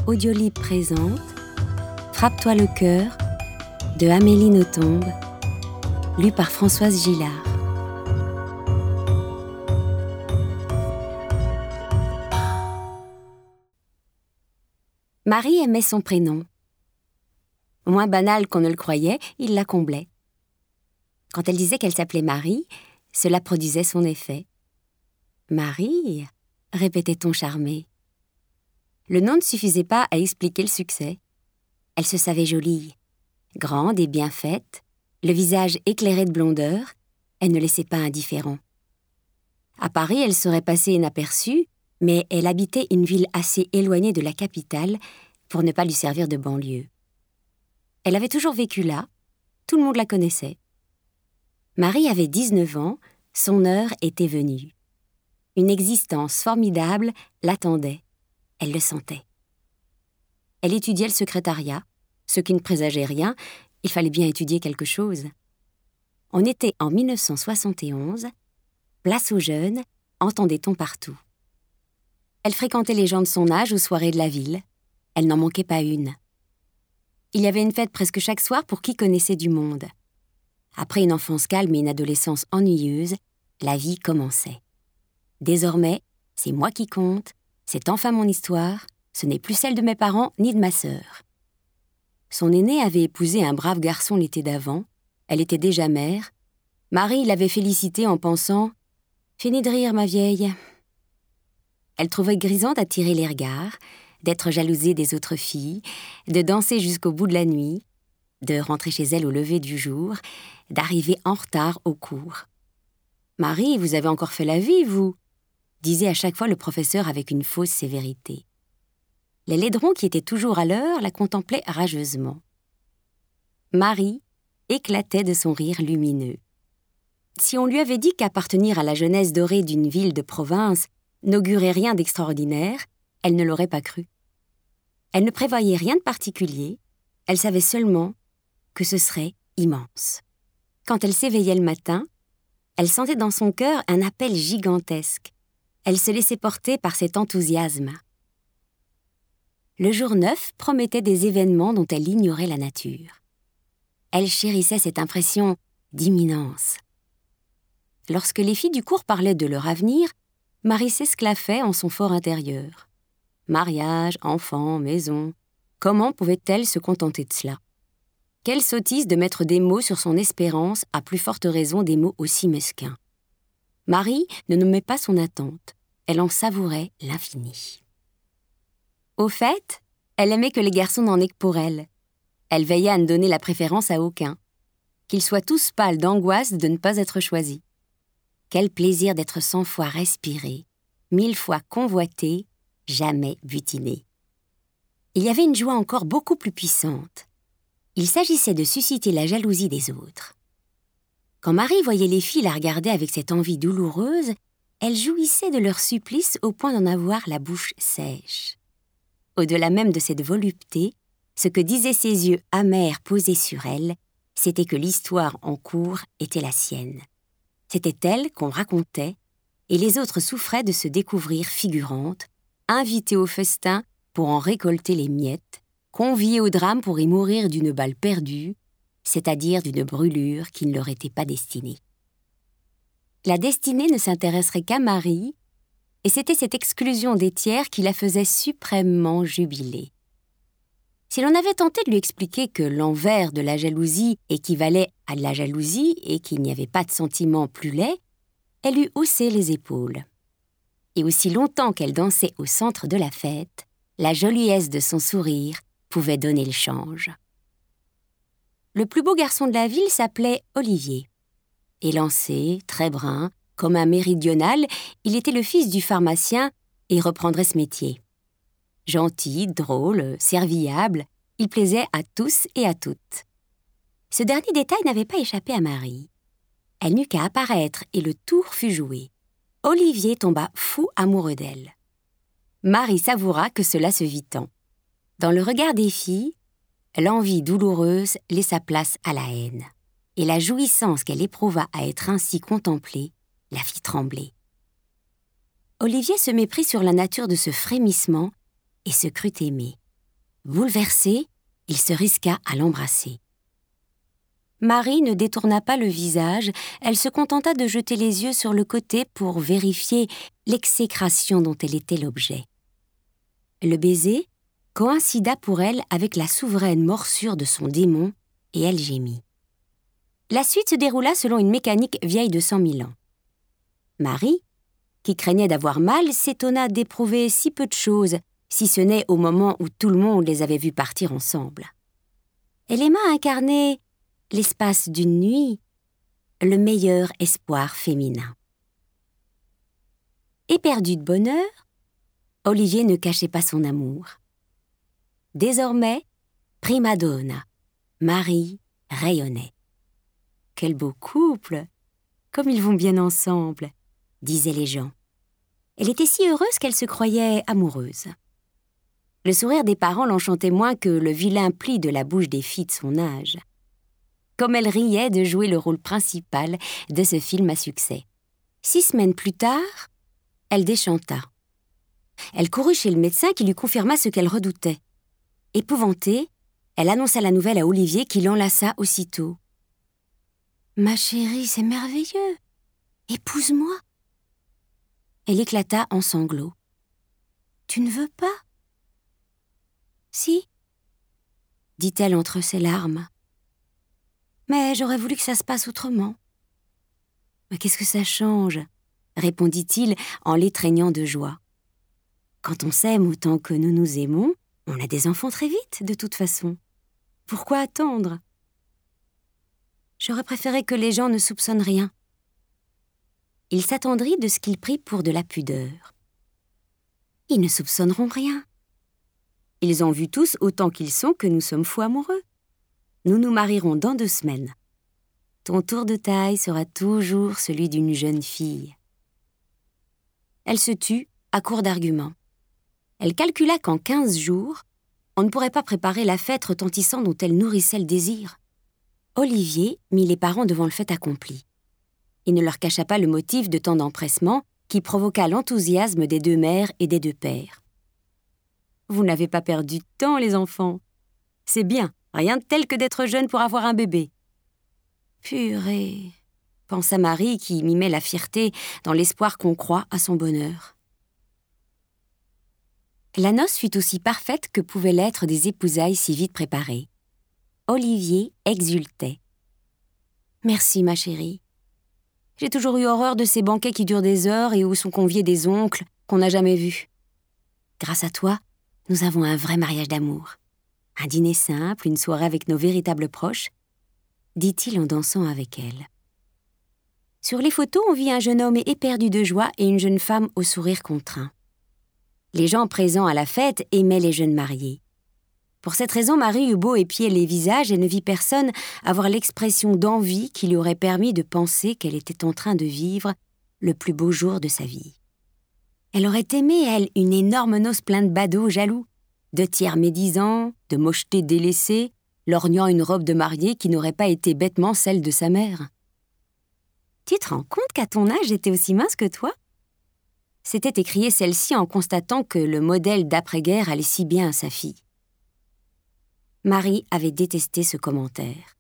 Audiolib présente Frappe-toi le cœur de Amélie Nothomb, lu par Françoise Gillard. Marie aimait son prénom. Moins banal qu'on ne le croyait, il la comblait. Quand elle disait qu'elle s'appelait Marie, cela produisait son effet. « Marie » répétait-on charmé. Le nom ne suffisait pas à expliquer le succès. Elle se savait jolie, grande et bien faite, le visage éclairé de blondeur, elle ne laissait pas indifférent. À Paris, elle serait passée inaperçue, mais elle habitait une ville assez éloignée de la capitale pour ne pas lui servir de banlieue. Elle avait toujours vécu là, tout le monde la connaissait. Marie avait 19 ans, son heure était venue. Une existence formidable l'attendait. Elle le sentait. Elle étudiait le secrétariat, ce qui ne présageait rien, il fallait bien étudier quelque chose. On était en 1971, place aux jeunes, entendait-on partout. Elle fréquentait les gens de son âge aux soirées de la ville. Elle n'en manquait pas une. Il y avait une fête presque chaque soir pour qui connaissait du monde. Après une enfance calme et une adolescence ennuyeuse, la vie commençait. Désormais, c'est moi qui compte, c'est enfin mon histoire, ce n'est plus celle de mes parents ni de ma sœur. Son aînée avait épousé un brave garçon l'été d'avant, elle était déjà mère. Marie l'avait félicitée en pensant « Finis de rire, ma vieille ». Elle trouvait grisant d'attirer les regards, d'être jalousée des autres filles, de danser jusqu'au bout de la nuit, de rentrer chez elle au lever du jour, d'arriver en retard au cours. « Marie, vous avez encore fait la vie, vous ?» disait à chaque fois le professeur avec une fausse sévérité. Les laiderons qui étaient toujours à l'heure la contemplaient rageusement. Marie éclatait de son rire lumineux. Si on lui avait dit qu'appartenir à la jeunesse dorée d'une ville de province n'augurait rien d'extraordinaire, elle ne l'aurait pas cru. Elle ne prévoyait rien de particulier, elle savait seulement que ce serait immense. Quand elle s'éveillait le matin, elle sentait dans son cœur un appel gigantesque. Elle se laissait porter par cet enthousiasme. Le jour 9 promettait des événements dont elle ignorait la nature. Elle chérissait cette impression d'imminence. Lorsque les filles du cours parlaient de leur avenir, Marie s'esclaffait en son fort intérieur. Mariage, enfants, maison, comment pouvait-elle se contenter de cela? Quelle sottise de mettre des mots sur son espérance, à plus forte raison des mots aussi mesquins. Marie ne nommait pas son attente, elle en savourait l'infini. Au fait, elle aimait que les garçons n'en aient que pour elle. Elle veillait à ne donner la préférence à aucun. Qu'ils soient tous pâles d'angoisse de ne pas être choisis. Quel plaisir d'être 100 fois respiré, 1000 fois convoité, jamais butiné. Il y avait une joie encore beaucoup plus puissante. Il s'agissait de susciter la jalousie des autres. Quand Marie voyait les filles la regarder avec cette envie douloureuse, elle jouissait de leur supplice au point d'en avoir la bouche sèche. Au-delà même de cette volupté, ce que disaient ses yeux amers posés sur elle, c'était que l'histoire en cours était la sienne. C'était elle qu'on racontait, et les autres souffraient de se découvrir figurantes, invitées au festin pour en récolter les miettes, conviées au drame pour y mourir d'une balle perdue, c'est-à-dire d'une brûlure qui ne leur était pas destinée. La destinée ne s'intéresserait qu'à Marie, et c'était cette exclusion des tiers qui la faisait suprêmement jubiler. Si l'on avait tenté de lui expliquer que l'envers de la jalousie équivalait à la jalousie et qu'il n'y avait pas de sentiment plus laid, elle eût haussé les épaules. Et aussi longtemps qu'elle dansait au centre de la fête, la joliesse de son sourire pouvait donner le change. Le plus beau garçon de la ville s'appelait Olivier. Élancé, très brun, comme un méridional, il était le fils du pharmacien et reprendrait ce métier. Gentil, drôle, serviable, il plaisait à tous et à toutes. Ce dernier détail n'avait pas échappé à Marie. Elle n'eut qu'à apparaître et le tour fut joué. Olivier tomba fou amoureux d'elle. Marie savoura que cela se vit tant. Dans le regard des filles, l'envie douloureuse laissa place à la haine, et la jouissance qu'elle éprouva à être ainsi contemplée la fit trembler. Olivier se méprit sur la nature de ce frémissement et se crut aimé. Bouleversé, il se risqua à l'embrasser. Marie ne détourna pas le visage, elle se contenta de jeter les yeux sur le côté pour vérifier l'exécration dont elle était l'objet. Le baiser coïncida pour elle avec la souveraine morsure de son démon et elle gémit. La suite se déroula selon une mécanique vieille de 100 000 ans. Marie, qui craignait d'avoir mal, s'étonna d'éprouver si peu de choses, si ce n'est au moment où tout le monde les avait vus partir ensemble. Elle aima incarner, l'espace d'une nuit, le meilleur espoir féminin. Éperdu de bonheur, Olivier ne cachait pas son amour. Désormais, prima donna, Marie rayonnait. « Quel beau couple! Comme ils vont bien ensemble !» disaient les gens. Elle était si heureuse qu'elle se croyait amoureuse. Le sourire des parents l'enchantait moins que le vilain pli de la bouche des filles de son âge. Comme elle riait de jouer le rôle principal de ce film à succès. 6 semaines plus tard, elle déchanta. Elle courut chez le médecin qui lui confirma ce qu'elle redoutait. Épouvantée, elle annonça la nouvelle à Olivier qui l'enlaça aussitôt. « Ma chérie, c'est merveilleux. Épouse-moi. » Elle éclata en sanglots. « Tu ne veux pas ?»« Si, » dit-elle entre ses larmes. « Mais j'aurais voulu que ça se passe autrement. »« Mais qu'est-ce que ça change ?» répondit-il en l'étreignant de joie. « Quand on s'aime autant que nous nous aimons, on a des enfants très vite, de toute façon. Pourquoi attendre ? J'aurais préféré que les gens ne soupçonnent rien. » Il s'attendrit de ce qu'il prit pour de la pudeur. « Ils ne soupçonneront rien. Ils ont vu tous autant qu'ils sont que nous sommes fous amoureux. Nous nous marierons dans 2 semaines. Ton tour de taille sera toujours celui d'une jeune fille. » Elle se tut, à court d'arguments. Elle calcula qu'en 15 jours, on ne pourrait pas préparer la fête retentissant dont elle nourrissait le désir. Olivier mit les parents devant le fait accompli. Il ne leur cacha pas le motif de tant d'empressement qui provoqua l'enthousiasme des 2 mères et des 2 pères. « Vous n'avez pas perdu de temps, les enfants. C'est bien, rien de tel que d'être jeune pour avoir un bébé. » « Purée !» pensa Marie qui mimait la fierté dans l'espoir qu'on croit à son bonheur. La noce fut aussi parfaite que pouvaient l'être des épousailles si vite préparées. Olivier exultait. « Merci, ma chérie. J'ai toujours eu horreur de ces banquets qui durent des heures et où sont conviés des oncles qu'on n'a jamais vus. Grâce à toi, nous avons un vrai mariage d'amour. Un dîner simple, une soirée avec nos véritables proches, » dit-il en dansant avec elle. Sur les photos, on vit un jeune homme éperdu de joie et une jeune femme au sourire contraint. Les gens présents à la fête aimaient les jeunes mariés. Pour cette raison, Marie eut beau épier les visages et ne vit personne avoir l'expression d'envie qui lui aurait permis de penser qu'elle était en train de vivre le plus beau jour de sa vie. Elle aurait aimé, elle, une énorme noce pleine de badauds jaloux, de tiers médisants, de mochetés délaissés, lorgnant une robe de mariée qui n'aurait pas été bêtement celle de sa mère. « Tu te rends compte qu'à ton âge, j'étais aussi mince que toi ?» s'était écriée celle-ci en constatant que le modèle d'après-guerre allait si bien à sa fille. Marie avait détesté ce commentaire.